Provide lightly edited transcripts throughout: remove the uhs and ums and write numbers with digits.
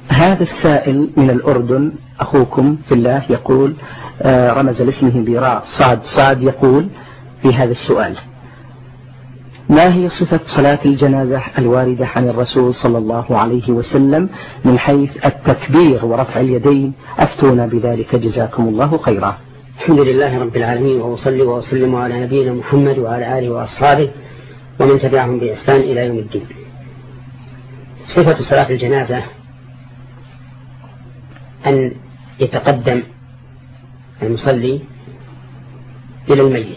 هذا السائل من الأردن أخوكم في الله يقول رمز لاسمه براء صاد يقول في هذا السؤال: ما هي صفة صلاة الجنازة الواردة عن الرسول صلى الله عليه وسلم من حيث التكبير ورفع اليدين؟ أفتونا بذلك جزاكم الله خيرا. الحمد لله رب العالمين، وأصلي وأسلم على نبينا محمد وعلى آله وأصحابه ومن تبعهم بإحسان إلى يوم الدين. صفة صلاة الجنازة أن يتقدم المصلي إلى الميت،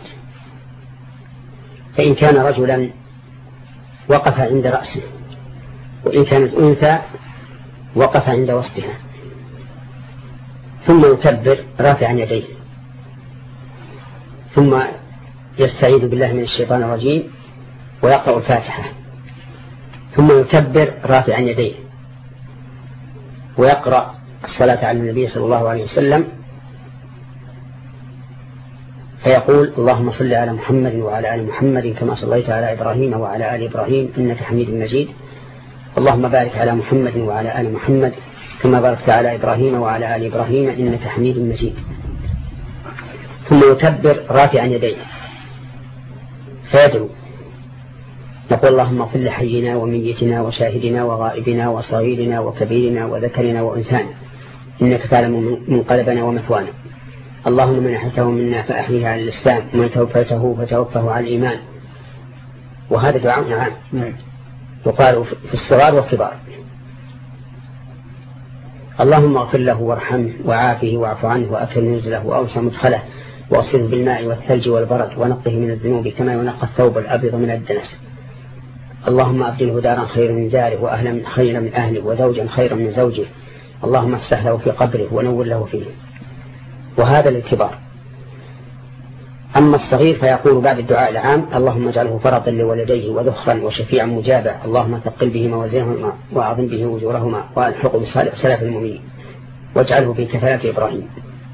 فإن كان رجلا وقف عند رأسه، وإن كانت أنثى وقف عند وسطها، ثم يكبر رافعا يديه، ثم يستعيذ بالله من الشيطان الرجيم ويقرأ الفاتحة، ثم يكبر رافعا يديه ويقرأ الصلاة على النبي صلى الله عليه وسلم، فيقول: اللهم صل على محمد وعلى آل محمد كما صليت على إبراهيم وعلى آل إبراهيم إنك حميد مجيد، اللهم بارك على محمد وعلى آل محمد كما باركت على إبراهيم وعلى آل إبراهيم إنك حميد مجيد، ثم يكبر رافعا يديه فيدعو، نقول: اللهم اغفر لحينا وميتنا وشاهدنا وغائبنا وصغيرنا وكبيرنا وذكرنا وأنثانا إنك تعلم منقلبنا ومثوانا، اللهم من أحيته منا فأحيه على الإسلام ومن توفيته فتوفه على الإيمان. وهذا دعاء عام يقال في الصغار والكبار. اللهم اغفر له وارحمه وعافه واعف عنه وأكرم نزله وأوسع مدخله وأصله بالماء والثلج والبرد ونقه من الذنوب كما ينقى الثوب الأبيض من الدنس. اللهم أبدله دارا خيرا من داره وأهلا خيرا من أهله وزوجا خيرا من زوجه، اللهم افسح له في قبره ونور له فيه. وهذا للكبار. أما الصغير فيقول بعد الدعاء العام: اللهم اجعله فرطا لولديه وذخرا وشفيعا مجابا، اللهم ثقل به موازينهما وأعظم به أجورهما وألحقه بسلف المؤمنين واجعله في كفالة إبراهيم.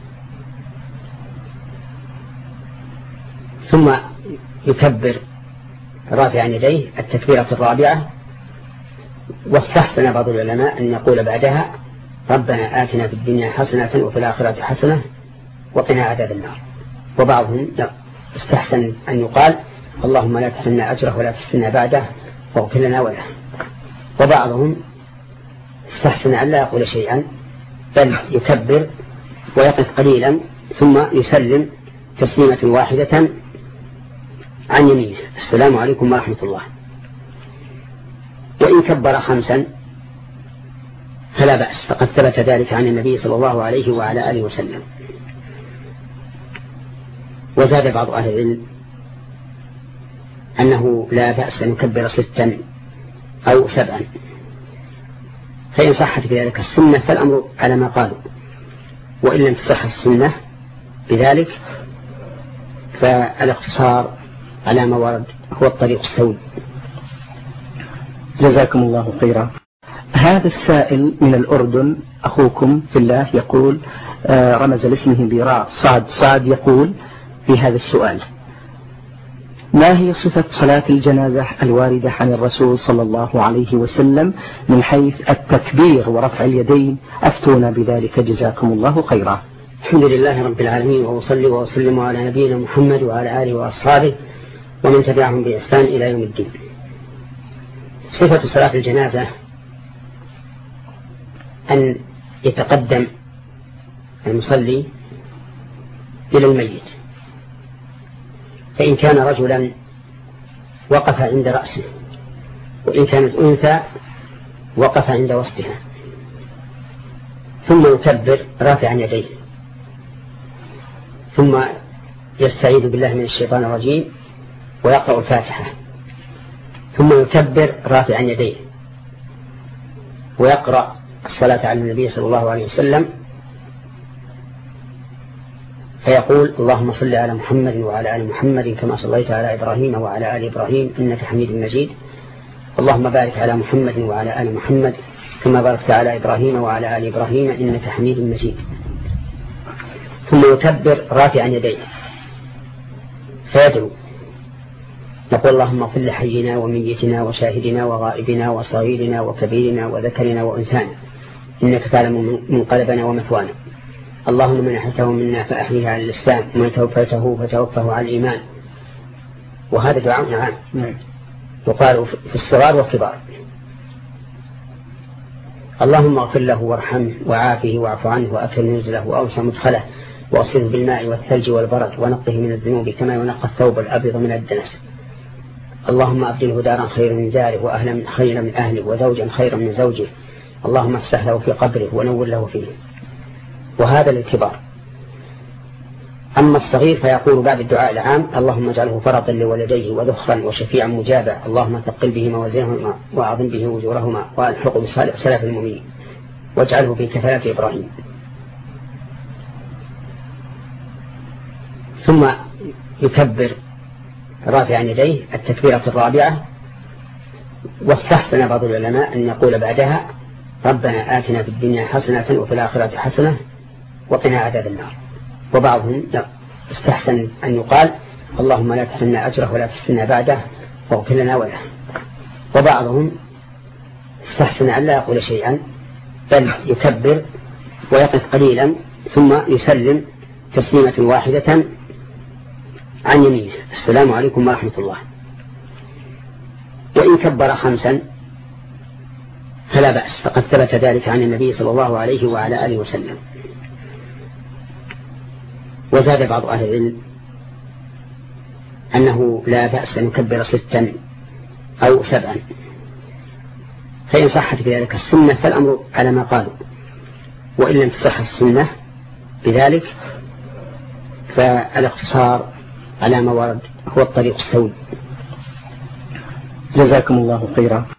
ثم يكبر رافعا يديه التكبيرة الرابعة، واستحسن بعض العلماء أن يقول بعدها: ربنا آتنا في الدنيا حسنة وفي الآخرة حسنة وقنا عذاب النار. وبعضهم استحسن أن يقال: اللهم لا تحرمنا أجره ولا تفتنا بعده واغفر لنا وله. وبعضهم استحسن أن لا يقول شيئا بل يكبر ويقف قليلا ثم يسلم تسليمة واحدة عن يمينه: السلام عليكم ورحمة الله. وإن كبر 5 فلا بأس، فقد ثبت ذلك عن النبي صلى الله عليه وعلى آله وسلم. وزاد بعض أهل العلم أنه لا بأس أن يكبر 6 أو 7، فإن صحت بذلك السنة فالأمر على ما قالوا، وإن لم تصح السنة بذلك فالاقتصار على ما ورد هو الطريق السوي. جزاكم الله خيرا. هذا السائل من الأردن أخوكم في الله يقول رمز لاسمه براء صاد يقول في هذا السؤال: ما هي صفة صلاة الجنازة الواردة عن الرسول صلى الله عليه وسلم من حيث التكبير ورفع اليدين؟ أفتونا بذلك جزاكم الله خيرا. الحمد لله رب العالمين، وأصلي وأسلم على نبينا محمد وعلى آله وأصحابه ومن تبعهم بإحسان إلى يوم الدين. صفة صلاة الجنازة أن يتقدم المصلي إلى الميت، فإن كان رجلا وقف عند رأسه، وإن كانت أنثى وقف عند وسطها، ثم يكبر رافعا يديه، ثم يستعيذ بالله من الشيطان الرجيم ويقرأ الفاتحة، ثم يكبر رافعا يديه ويقرأ الصلاة على النبي صلى الله عليه وسلم، فيقول: اللهم صل على محمد وعلى آل محمد كما صليت على إبراهيم وعلى آل إبراهيم إنك حميد مجيد، اللهم بارك على محمد وعلى آل محمد كما باركت على إبراهيم وعلى آل إبراهيم إنك حميد مجيد. ثم يكبر رافعا يديه فيدعو، نقول: اللهم اغفر لحينا وميتنا وشاهدنا وغائبنا وصغيرنا وكبيرنا وذكرنا وأنثانا إنك تعلم منقلبنا ومثوانا. اللهم من أحيته منا فأحيه على الإسلام ومن توفيته فتوفه على الإيمان. وهذا دعاء عام يقال في الصغار والكبار. اللهم اغفر له وارحمه وعافه واعف عنه وأكرم نزله وأوسع مدخله وأصله بالماء والثلج والبرد ونقه من الذنوب كما ينقى الثوب الأبيض من الدنس. اللهم أبدله دارا خيرا من داره وأهلا خيرا من أهله وزوجا خيرا من زوجه. اللهم افسح له في قبره ونور له فيه. وهذا للكبار. أما الصغير فيقول بعد الدعاء العام: اللهم اجعله فرطا لولديه وذخرا وشفيعا مجابا. اللهم ثقل به موازينهما وأعظم به أجورهما وألحقه بسلف المؤمنين واجعله في كفالة إبراهيم. ثم يكبر رافعا يديه التكبيرة الرابعة. واستحسن بعض العلماء أن يقول بعدها: ربنا آتنا في الدنيا حسنة وفي الآخرة حسنة وقنا عذاب النار. وبعضهم استحسن أن يقال: اللهم لا تحرمنا أجره ولا تفتنا بعده واغفر لنا وله. وبعضهم استحسن أن لا يقول شيئا بل يكبر ويقف قليلا ثم يسلم تسليمة واحدة عن يمينه: السلام عليكم ورحمة الله. وإن كبر 5 فلا بأس، فقد ثبت ذلك عن النبي صلى الله عليه وعلى آله وسلم. وزاد بعض أهل العلم أنه لا بأس أن يكبر 6 أو 7، فإن صحت بذلك السنة فالأمر على ما قالوا، وإن لم تصح السنة بذلك فالاقتصار على ما ورد هو الطريق السوي. جزاكم الله خيرا.